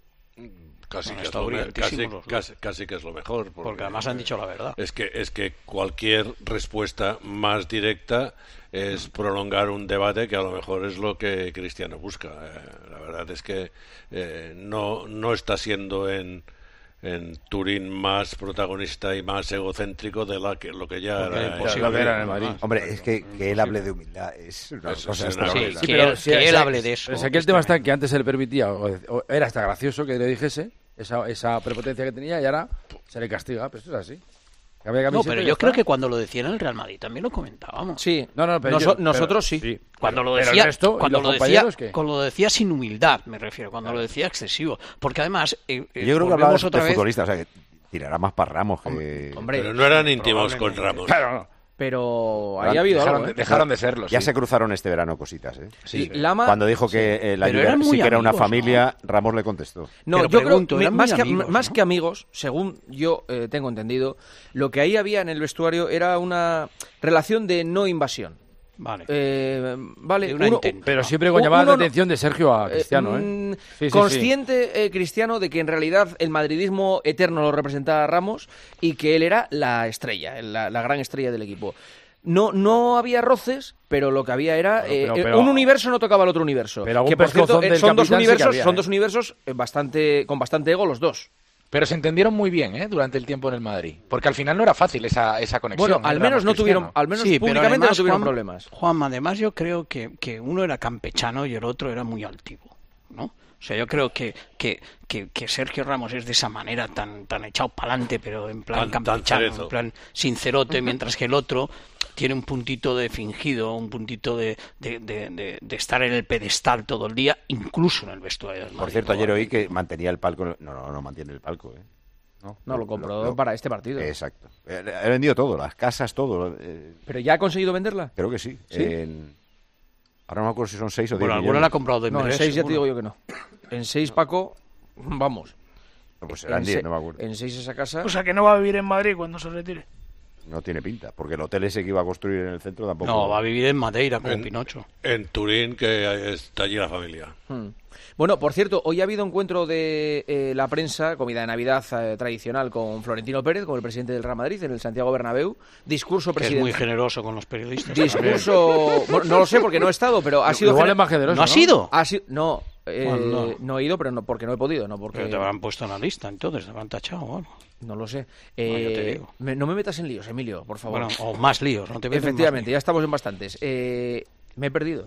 Casi, Bueno, que es lo me- casi, casi, casi que es lo mejor. Porque, Porque además han dicho la verdad. Es que, es que cualquier respuesta más directa es prolongar un debate que a lo mejor es lo que Cristiano busca. Eh, la verdad es que eh, no, no está siendo en, en Turín más protagonista y más egocéntrico de la que, lo que ya Porque era, imposible en que era en el Madrid. Hombre, es que, que él hable de humildad es una Eso cosa es una extraordinaria. cosa. Sí, Sí, que pero él- si- que él si- hable de eso. o sea, que el tema está en que antes se le permitía, o, o era hasta gracioso que le dijese esa, esa prepotencia que tenía, y ahora se le castiga, pero esto es así. Cambia de No, camiseta pero y yo ya creo está. que cuando lo decían en el Real Madrid también lo comentábamos. Sí, No, no, pero Noso- yo- pero- nosotros sí. sí. Cuando lo Pero el decía, resto, ¿y cuando los lo decía, compañeros qué? cuando lo decía sin humildad, me refiero, cuando lo decía excesivo, porque además eh, eh, Yo creo que hablaba volvemos de, otra de vez. futbolista, o sea, que tirará más para Ramos que... Hombre, Pero no eran íntimos con Ramos. Claro, no. pero ahí ha habido dejaron, algo, de, ¿eh? dejaron de serlo. Ya sí. se cruzaron este verano cositas, ¿eh? Sí, Lama... Cuando dijo que eh, la Pero ayuda eran muy sí que era una amigos, familia, Ramos le contestó. No, Pero yo pregunto, creo eran más, muy que, amigos, más ¿no? que amigos, según yo eh, tengo entendido, lo que ahí había en el vestuario era una relación de no invasión. Vale. Eh, vale, De una uno- intenta. Pero siempre con uno llamada no- de atención de Sergio a eh, Cristiano, ¿eh? mm, Sí, sí, sí. consciente eh, Cristiano de que en realidad el madridismo eterno lo representaba Ramos y que él era la estrella, la, la gran estrella del equipo. No, no había roces, pero lo que había era Pero- eh, pero- eh, pero- un universo no tocaba al otro universo. Pero algún que por cierto pescozón eh, del son dos capitán sí que universos, había, son ¿eh? dos universos eh, bastante con bastante ego los dos. Pero se entendieron muy bien, ¿eh? Durante el tiempo en el Madrid. Porque al final no era fácil esa, esa conexión. Bueno, al ¿eh? menos no Ramos-Cristiano. tuvieron, al menos Sí, pero públicamente además, no tuvieron Juan- problemas. Juanma, además yo creo que, que uno era campechano y el otro era muy altivo, ¿no? O sea, yo creo que, que, que, que Sergio Ramos es de esa manera tan, tan echado para adelante, pero en plan Tan- tan campechano, cerezo. en plan sincerote, mientras que el otro tiene un puntito de fingido, un puntito de, de, de, de- de estar en el pedestal todo el día, incluso en el vestuario del Por Madrid. cierto, ayer oí que mantenía el palco... No, no, no mantiene el palco, ¿eh? No, lo compró para este partido. Exacto. Eh, He vendido todo, las casas, todo. eh, ¿Pero ya ha conseguido venderla? creo que sí. ¿Sí? En- Ahora no me acuerdo si son seis o diez Bueno, alguna millones. la ha comprado de No, en Dembélé, seis ya te seguro. digo yo que no. En seis, Paco, vamos. No, pues serán En diez, se- no me acuerdo. En seis esa casa... O sea que no va a vivir en Madrid cuando se retire. No tiene pinta, porque el hotel ese que iba a construir en el centro tampoco... No, va a vivir en Madeira como En- Pinocho. En Turín, que está allí la familia. Hmm. Bueno, por cierto, hoy ha habido encuentro de eh, la prensa, comida de Navidad eh, tradicional con Florentino Pérez, con el presidente del Real Madrid, en el Santiago Bernabéu. Discurso Que es presidencial. muy generoso con los periodistas. Discurso... Bueno, no lo sé porque no he estado, pero ha sido... Igual gener- es más generoso, ¿No has ido? Ha sido... No, eh, Bueno, no. no he ido, pero no porque no he podido, no porque... Pero te habrán puesto en la lista, entonces, te habrán tachado o algo. No lo sé. No, ya te Eh, digo. me- no me metas en líos, Emilio, por favor. Bueno, o más líos, no te metas en más Efectivamente, líos. ya estamos en bastantes. Eh, me he perdido.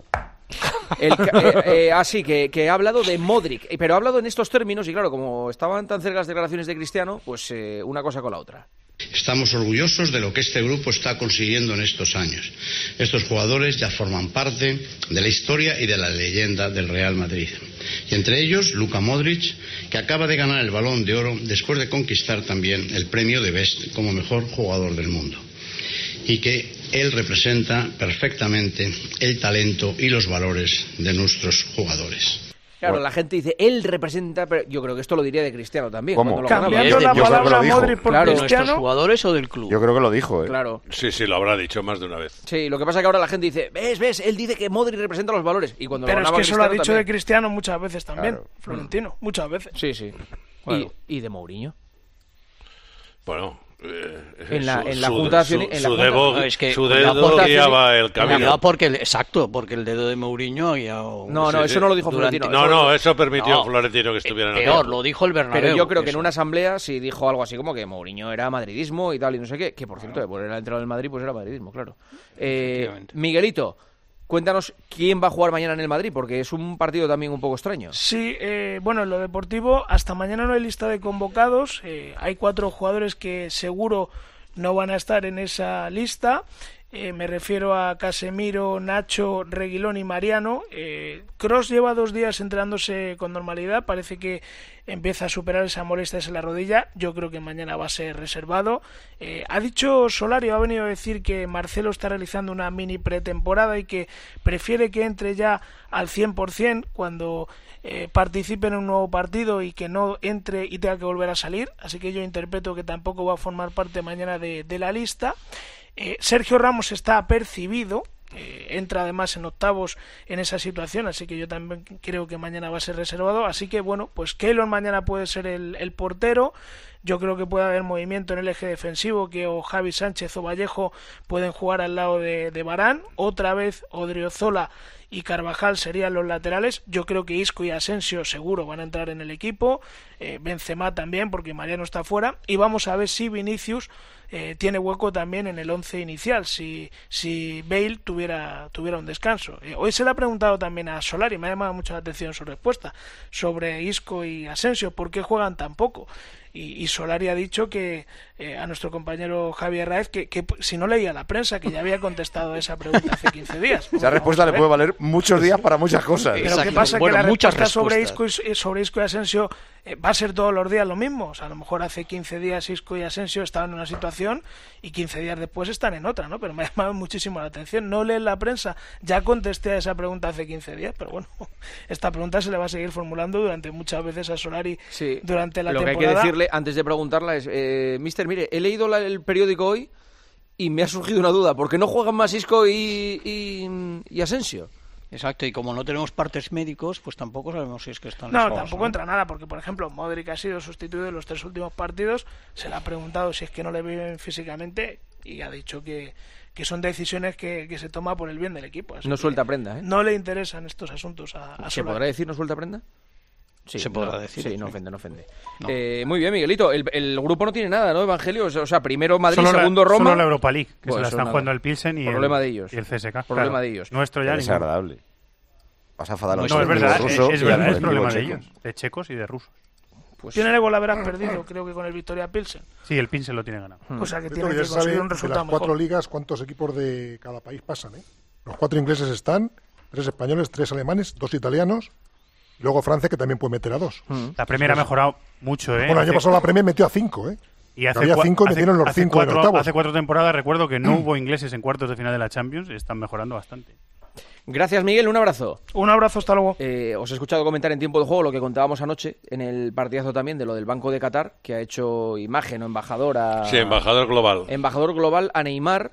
El ca- eh, eh, así que, que ha hablado de Modric, eh, pero ha hablado en estos términos y claro, como estaban tan cerca las declaraciones de Cristiano, pues eh, una cosa con la otra. Estamos orgullosos de lo que este grupo está consiguiendo en estos años. Estos jugadores ya forman parte de la historia y de la leyenda del Real Madrid. Y entre ellos, Luka Modric, que acaba de ganar el Balón de Oro después de conquistar también el premio de Best como mejor jugador del mundo. Y que él representa perfectamente el talento y los valores de nuestros jugadores. Claro, la gente dice, él representa, pero yo creo que esto lo diría de Cristiano también. ¿Cómo? Lo Cambiando la palabra Modric por claro, Cristiano. ¿Nuestros jugadores o del club? Yo creo que lo dijo, ¿eh? Claro. Sí, sí, lo habrá dicho más de una vez. Sí, lo que pasa es que ahora la gente dice, ves, ves, él dice que Modric representa los valores. Y cuando pero lo es que eso lo ha dicho también. de Cristiano muchas veces también, Claro. Florentino, muchas veces. Sí, sí. Bueno. Y, y de Mourinho. Bueno, eh, En la- su, en la su- junta de su, accioni- en la su junta- dedo, No, es que su la dedo junta guiaba el camino. Cuidado porque el- exacto, porque el dedo de Mourinho ha guiado- No, no, Sí, eso sí. no lo dijo Durante- Florentino. No, no, eso permitió No, a Florentino que estuviera en el Peor, campo. lo dijo el Bernabéu. Pero yo creo que en eso. una asamblea sí dijo algo así como que Mourinho era madridismo y tal y no sé qué. Que por cierto, de poner al entrenador del Madrid, pues era madridismo, claro. Eh, Miguelito, cuéntanos quién va a jugar mañana en el Madrid, porque es un partido también un poco extraño. Sí, eh, bueno, en lo deportivo, hasta mañana no hay lista de convocados. Eh, hay cuatro jugadores que seguro no van a estar en esa lista. Eh, me refiero a Casemiro, Nacho, Reguilón y Mariano. Eh, Kroos lleva dos días entrenándose con normalidad. Parece que empieza a superar esa molestia en la rodilla. Yo creo que mañana va a ser reservado. Eh, ha dicho Solari, ha venido a decir que Marcelo está realizando una mini pretemporada y que prefiere que entre ya al cien por ciento cuando eh, participe en un nuevo partido y que no entre y tenga que volver a salir. Así que yo interpreto que tampoco va a formar parte mañana de, de la lista. Eh, Sergio Ramos está apercibido, eh, entra además en octavos en esa situación, así que yo también creo que mañana va a ser reservado. Así que bueno, pues Keylor mañana puede ser el, el portero. Yo creo que puede haber movimiento en el eje defensivo, que o Javi Sánchez o Vallejo pueden jugar al lado de, de Varane. Otra vez Odriozola y Carvajal serían los laterales. Yo creo que Isco y Asensio seguro van a entrar en el equipo. Eh, Benzema también, porque Mariano está fuera. Y vamos a ver si Vinicius eh, tiene hueco también en el once inicial, si, si Bale tuviera, tuviera un descanso. Eh, hoy se le ha preguntado también a Solari, me ha llamado mucho la atención su respuesta, sobre Isco y Asensio, ¿por qué juegan tan poco? Y, y Solari ha dicho que eh, a nuestro compañero Javier Raez que, que si no leía la prensa, que ya había contestado esa pregunta hace quince días. Esa respuesta le puede valer muchos días para muchas cosas. Pero ¿qué pasa? Bueno, que la respuesta sobre Isco, y, sobre Isco y Asensio eh, va a ser todos los días lo mismo. O sea, a lo mejor hace quince días Isco y Asensio estaban en una situación y quince días después están en otra, ¿no? Pero me ha llamado muchísimo la atención. No leen la prensa. Ya contesté a esa pregunta hace quince días, pero bueno, esta pregunta se le va a seguir formulando durante muchas veces a Solari sí. durante la Lo temporada. que hay que decirle antes de preguntarla es, eh, mister, mire, he leído la, el periódico hoy y me ha surgido una duda. ¿Por qué no juegan más Isco y, y, y Asensio? Exacto, y como no tenemos partes médicos, pues tampoco sabemos si es que están No, lesionados, tampoco ¿no? entra nada, porque por ejemplo Modric ha sido sustituido en los tres últimos partidos, se le ha preguntado si es que no le viven físicamente y ha dicho que, que son decisiones que, que se toma por el bien del equipo. Así No que suelta prenda, ¿eh? No le interesan estos asuntos a, a ¿Se Solari. podrá decir no suelta prenda? Sí, Se podrá no, decir, Sí, sí. no ofende, no ofende. No. Eh, muy bien, Miguelito. El, el grupo no tiene nada, ¿no, Evangelio? O sea, primero Madrid, Solo la- segundo Roma. Solo la Europa League, que Bueno, se la eso están nada. jugando el Pilsen y Problema el, de ellos. y el C S K. Problema claro. de ellos. Nuestro ya Es ninguno. agradable. Vas a enfadar a No, los es verdad, rusos es, es y al verdad, es colectivo problema de checo. ellos, de checos y de rusos. Pues, Tiene algo la habrás perdido, creo que con el Victoria Pilsen. Sí, el Pilsen lo tiene ganado. O sea que Esto tiene que que ya se sabe conseguir un de resultado las cuatro mejor. ligas cuántos equipos de cada país pasan, ¿eh? Los cuatro ingleses están, tres españoles, tres alemanes, dos italianos, y luego Francia, que también puede meter a dos. La Premier ha mejorado mucho, ¿eh? Bueno, el año Hace- pasado la Premier metió a cinco, ¿eh? Y hace, Había cua- cinco y hace- metieron los hace cinco en cuatro, octavos. hace cuatro temporadas recuerdo que no hubo ingleses en cuartos de final de la Champions y están mejorando bastante. Gracias, Miguel. Un abrazo. Un abrazo, hasta luego. Eh, os he escuchado comentar en tiempo de juego lo que contábamos anoche en el partidazo también de lo del Banco de Qatar, que ha hecho imagen o embajador a... Sí, embajador global. Embajador global a Neymar.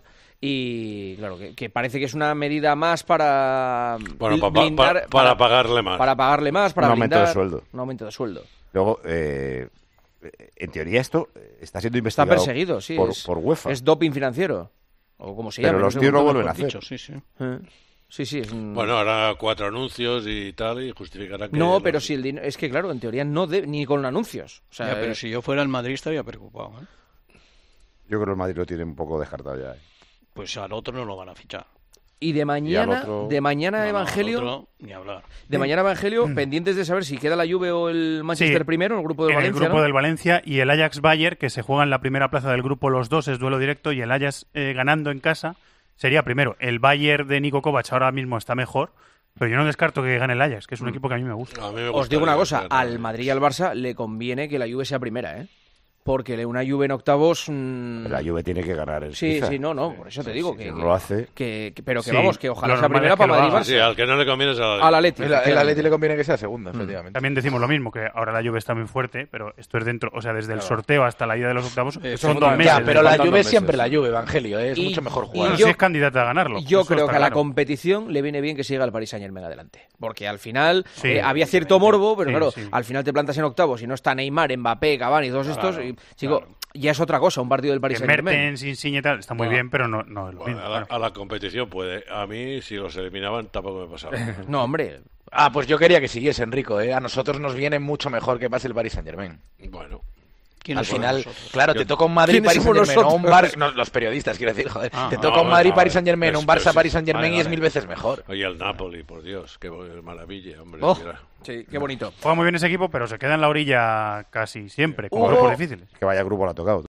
Y claro, que, que parece que es una medida más para Bueno, pa- pa- blindar- pa- para pagarle más. Para pagarle más, para Un aumento blindar- de sueldo. Un aumento de sueldo. Luego, eh, en teoría esto está siendo Está investigado perseguido, sí. por, es, por UEFA. es doping financiero. O como se Pero llama. los no sé tíos lo cómo vuelven a mejor hacer. dicho, Sí, sí. Eh, Sí, sí, es un... Bueno, hará cuatro anuncios y tal, y justificará que... No, los- pero si el dinero... Es que claro, en teoría no debe, ni con anuncios. O sea, Ya, pero eh, si yo fuera el Madrid estaría preocupado, ¿eh? Yo creo que el Madrid lo tiene un poco descartado ya. ¿eh? Pues al otro no lo van a fichar. Y de mañana, y otro... de mañana no, Evangelio, no, otro, ni hablar. De mañana Evangelio, mm. pendientes de saber si queda la Juve o el Manchester sí, primero, el grupo del en Valencia. El grupo ¿no? del Valencia y el Ajax Bayern, que se juegan la primera plaza del grupo los dos, es duelo directo, y el Ajax eh, ganando en casa sería primero. El Bayern de Niko Kovac ahora mismo está mejor, pero yo no descarto que gane el Ajax, que es un mm. equipo que a mí me gusta. A mí me Os digo una cosa, al Madrid y al Barça le conviene que la Juve sea primera, ¿eh? Porque una Juve en octavos... Mmm... La Juve tiene que ganar el Sí, Suiza. sí, no, no, por eso te digo sí, que, si que... no lo hace... Que, que, pero que sí, vamos, que ojalá sea primera para Madrid y Barça. Sí, al que no le conviene es al Al Atleti. El, el Atleti le conviene que sea segunda, mm. efectivamente. También decimos lo mismo, que ahora la Juve está muy fuerte, pero esto es dentro, o sea, desde el sorteo hasta la ida de los octavos, eh, son dos meses. Ya, pero la Juve es siempre la Juve, Evangelio, ¿eh? es y, mucho mejor jugar. Y yo, si es candidata a ganarlo. Yo creo que a la claro. competición le viene bien que siga el Paris Saint-Germain adelante. Porque al final sí, eh, había cierto morbo, pero sí, claro, sí. al final te plantas en octavos y no está Neymar, Mbappé, Cavani, todos claro, estos, y, chico, claro. ya es otra cosa, un partido del Paris Saint-Germain. Mertens, Insigne y tal, está muy bueno, bien, pero no, no es lo bueno, mismo. A la, claro. a la competición puede. A mí, si los eliminaban, tampoco me pasaba. No, hombre. Ah, pues yo quería que siguiese, Enrico, ¿eh? A nosotros nos viene mucho mejor que pase el Paris Saint-Germain. Bueno. Al final, claro, te toca un Madrid Paris Saint-Germain o un Barça, no, los periodistas quiero decir, joder, ah, te toca no, un Madrid Paris Saint-Germain, un Barça Paris Saint-Germain y es mil veces mejor. Oye, el Napoli, por Dios, qué maravilla, hombre. Oh, sí, qué bonito. Juega muy bien ese equipo, pero se queda en la orilla casi siempre, con uh, grupos difíciles. Que vaya grupo lo ha tocado.